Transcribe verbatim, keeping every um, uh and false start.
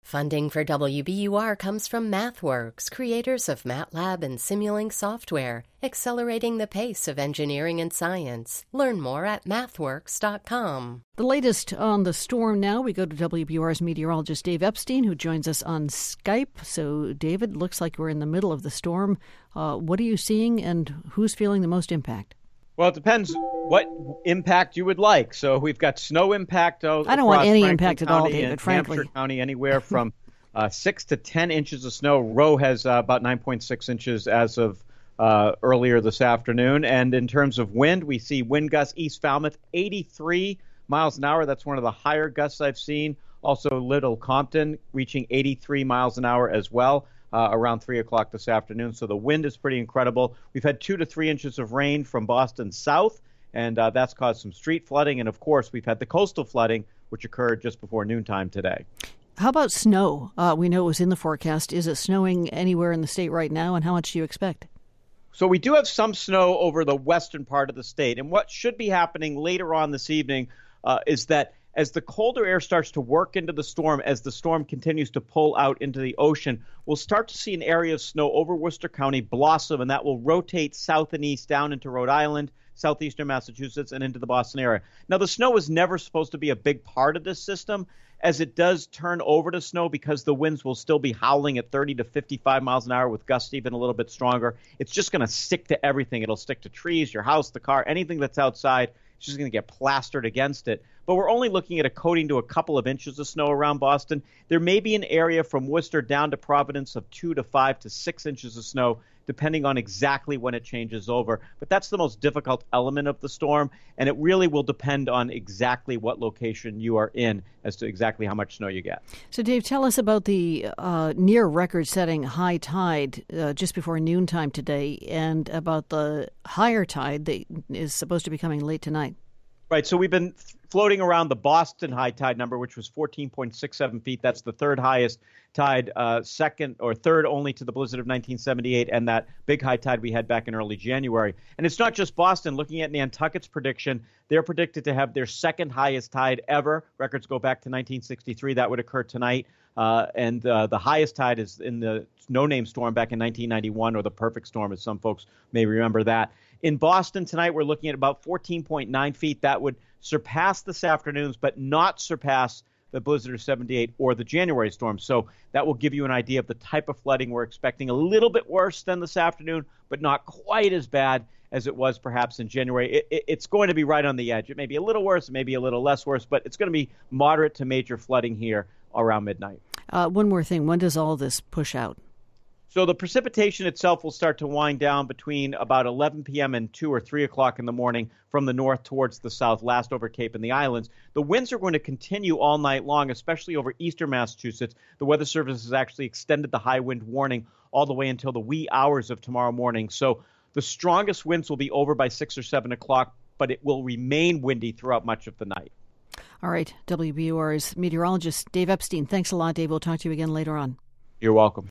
Funding for W B U R comes from MathWorks, creators of MATLAB and Simulink software, accelerating the pace of engineering and science. Learn more at mathworks dot com. The latest on the storm now, we go to W B U R's meteorologist Dave Epstein, who joins us on Skype. So, David, looks like we're in the middle of the storm. Uh, what are you seeing, and who's feeling the most impact? Well, it depends what impact you would like. So we've got snow impact. Uh, I don't want any Franklin impact County at all, David, and frankly. Hampshire County, anywhere from uh, six to ten inches of snow. Rowe has uh, about nine point six inches as of uh, earlier this afternoon. And in terms of wind, we see wind gusts East Falmouth, eighty-three miles an hour. That's one of the higher gusts I've seen. Also, Little Compton reaching eighty-three miles an hour as well. Uh, around three o'clock this afternoon. So the wind is pretty incredible. We've had two to three inches of rain from Boston south, and uh, that's caused some street flooding. And, of course, we've had the coastal flooding, which occurred just before noontime today. How about snow? Uh, we know it was in the forecast. Is it snowing anywhere in the state right now, and how much do you expect? So we do have some snow over the western part of the state. And what should be happening later on this evening uh, is that as the colder air starts to work into the storm, as the storm continues to pull out into the ocean, we'll start to see an area of snow over Worcester County blossom, and that will rotate south and east down into Rhode Island, southeastern Massachusetts, and into the Boston area. Now, the snow was never supposed to be a big part of this system, as it does turn over to snow because the winds will still be howling at thirty to fifty-five miles an hour with gusts even a little bit stronger. It's just going to stick to everything. It'll stick to trees, your house, the car, anything that's outside. It's just going to get plastered against it. But we're only looking at a coating to a couple of inches of snow around Boston. There may be an area from Worcester down to Providence of two to five to six inches of snow, depending on exactly when it changes over. But that's the most difficult element of the storm, and it really will depend on exactly what location you are in as to exactly how much snow you get. So, Dave, tell us about the uh, near record-setting high tide uh, just before noontime today, and about the higher tide that is supposed to be coming late tonight. Right, so we've been floating around the Boston high tide number, which was fourteen point six seven feet. That's the third highest tide, uh, second or third only to the blizzard of nineteen seventy-eight and that big high tide we had back in early January. And it's not just Boston. Looking at Nantucket's prediction, they're predicted to have their second highest tide ever. Records go back to nineteen sixty-three. That would occur tonight. Uh, and uh, the highest tide is in the no-name storm back in nineteen ninety-one, or the perfect storm, as some folks may remember that. In Boston tonight, we're looking at about fourteen point nine feet. That would surpass this afternoon's, but not surpass the blizzard of seventy-eight or the January storm. So that will give you an idea of the type of flooding we're expecting. A little bit worse than this afternoon, but not quite as bad as it was perhaps in January. It, it, it's going to be right on the edge. It may be a little worse, it may be a little less worse, but it's going to be moderate to major flooding here around midnight. Uh, one more thing. When does all this push out? So the precipitation itself will start to wind down between about eleven p.m. and two or three o'clock in the morning from the north towards the south, last over Cape and the islands. The winds are going to continue all night long, especially over eastern Massachusetts. The Weather Service has actually extended the high wind warning all the way until the wee hours of tomorrow morning. So the strongest winds will be over by six or seven o'clock, but it will remain windy throughout much of the night. All right. W B U R's meteorologist Dave Epstein. Thanks a lot, Dave. We'll talk to you again later on. You're welcome.